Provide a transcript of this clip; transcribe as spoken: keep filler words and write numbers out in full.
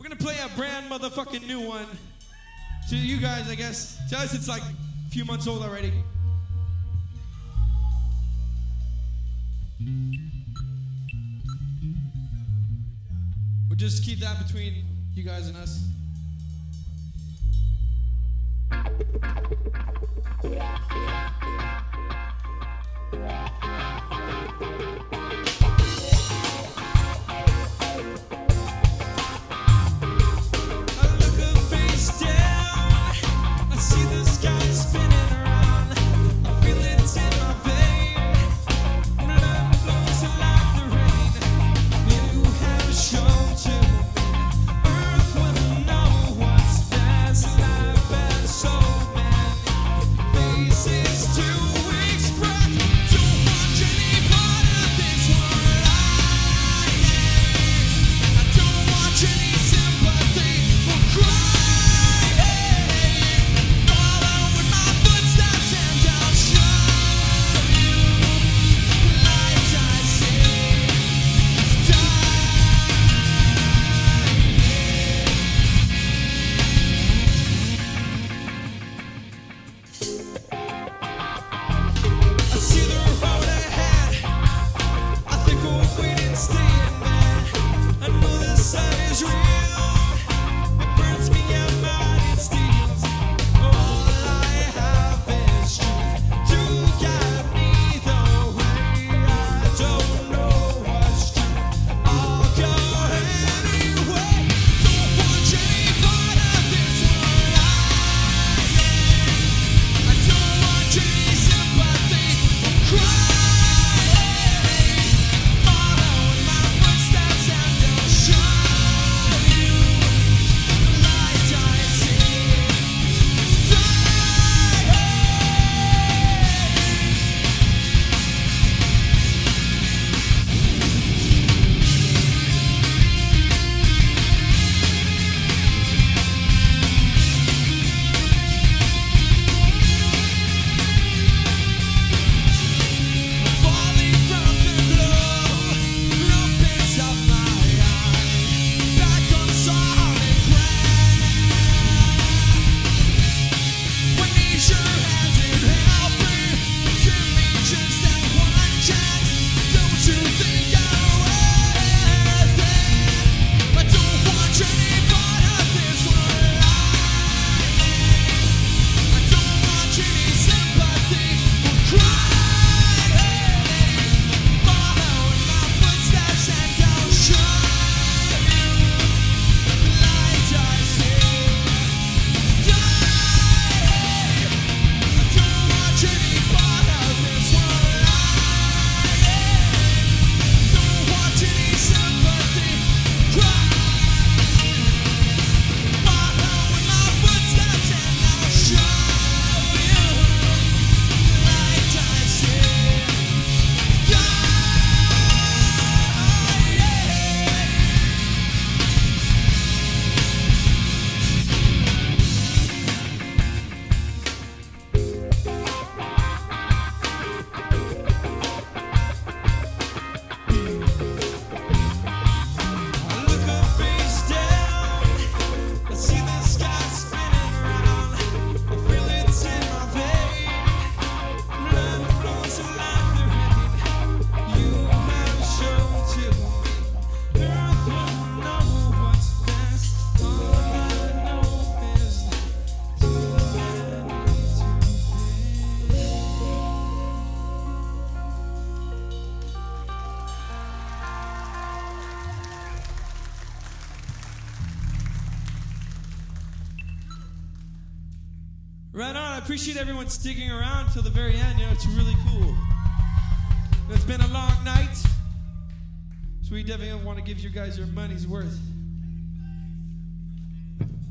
We're gonna play a brand motherfucking new one. To you guys, I guess. To us, it's like a few months old already. We'll just keep that between you guys and us. Right on. I appreciate everyone sticking around till the very end. You know, it's really cool. It's been a long night, so we definitely want to give you guys your money's worth.